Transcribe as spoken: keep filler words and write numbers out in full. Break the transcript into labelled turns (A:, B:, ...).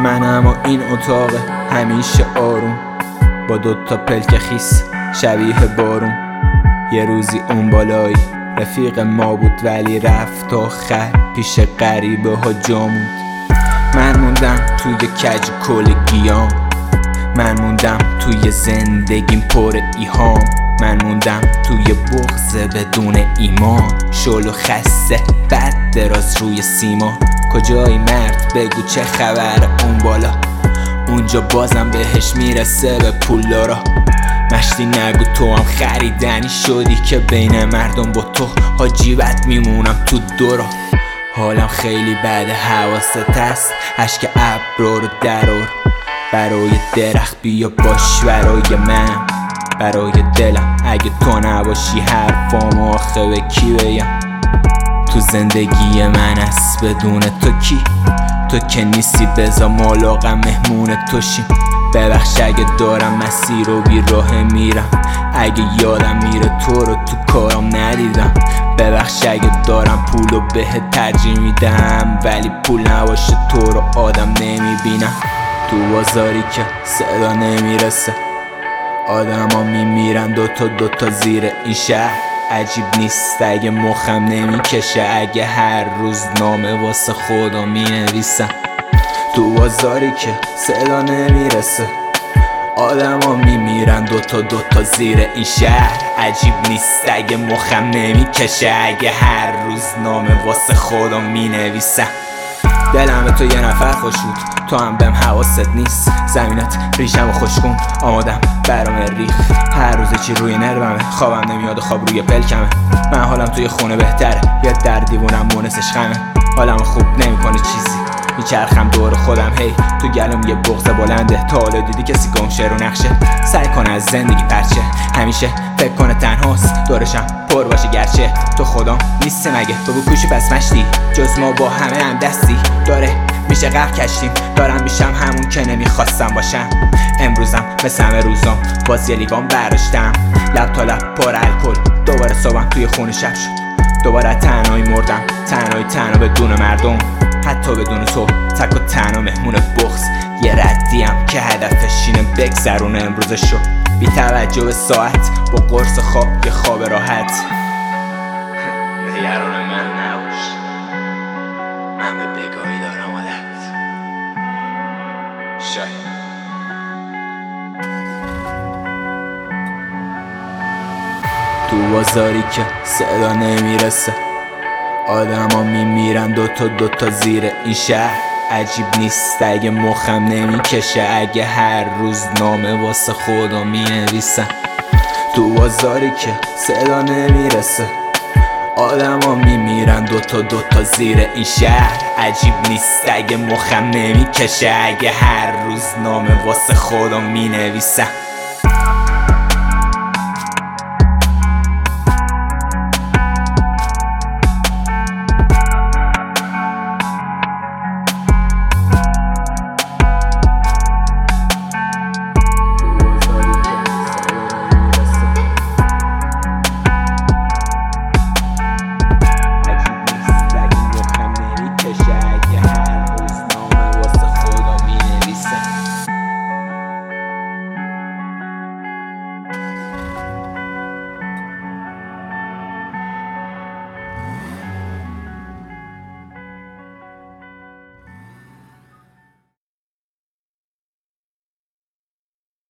A: منم و این اتاق همیشه آروم، با دوتا پلک خیس شبیه بارون. یه روزی اون بالایی رفیق ما بود، ولی رفت آخر پیش غریبه ها جامود. من موندم توی کج کلگیام، من موندم توی زندگیم پر ایهام، من موندم توی بغض بدون ایمان. شل و خسته بد دراز روی سیما، کجایی مرد بگو چه خبر اون بالا، اونجا بازم بهش میرسه به پولدارا. مشتی نگو تو هم خریدنی شدی که بین مردم با تو حاجیبت میمونم تو دورا. حالم خیلی بد حواست هست، عشق ابرو رو درار. برای درخت بیا باش برای من، برای دلم اگه تو نباشی حرفام آخه به کی بگم. تو زندگی من است بدون تو کی، تو که نیستی بذار مالاقم مهمون تو شیم. ببخش اگه دارم مسیر و بی راه میرم، اگه یادم میره تو رو تو کارم ندیدم. ببخش اگه دارم پول و بهت ترجیح میدم، ولی پول نباشه تو رو آدم نمیبینم. تو بازاری که صدا نمیرسه آدم ها میمیرن دوتا دوتا زیر این شهر. عجیب نیست اگه مخم نمیکشه، اگه هر روز نامه واسه خدا مینویسم. تو بازاری که صدا نمیرسه آدم ها میمیرن دوتا دوتا زیر این شهر. عجیب نیست اگه مخم نمیکشه، اگه هر روز نامه واسه خدا مینویسم. دلم به تو یه نفر خوش بود، تو هم بهم حواست نیست. زمینت ریشم و خوشکن آمادم برام ریخ، هر روز چی روی نرممه، خوابم نمیاد و خواب روی پلکمه. من حالم توی خونه بهتره، یه در دیوونم مونسش خمه. حالم خوب نمیکنه چیزی، میچرخم دور خودم هی تو گلوم یه بغض بلنده. تا حالا دیدی کسی گمشه رو نقشه، سعی کنه از زندگی پرچه، همیشه فکر کنه تنهاست دورشم پر باشه گرچه تو خودم نیستی. مگه بگو کوشی پس مشتی، جز ما با همه هم دستی داره میشه غرق کشتیم. دارم میشم همون که نمیخواستم باشم. امروزم مثل همه روزام باز یه لیوان برداشتم، لب تا لب پر الکل. دوباره صبحم توی خونه شب شد، دوباره تنهایی مردم، تنهایی تنها بدون مردم، حتی بدون تو تک و تنها مهمون بغض. یه ردیم که هدفش اینه بگذرونه امروزشو، بی توجه به ساعت با قرص خواب یه خواب راحت. نگران من نباش، من به بگاهی دارم عادت. شاید تو بازاری که صدا نمیرسه آدم ها میمیرن دوتا دوتا زیر این شهر. عجیب نیست اگه مخم نمیکشه، اگه هر روز نامه واسه خدا مینویسم. تو بازاری که صدا نمیرسه آدم ها میمیرن دوتا دوتا زیر این شهر. عجیب نیست اگه مخم نمیکشه، اگه هر روز نامه واسه خدا مینویسم.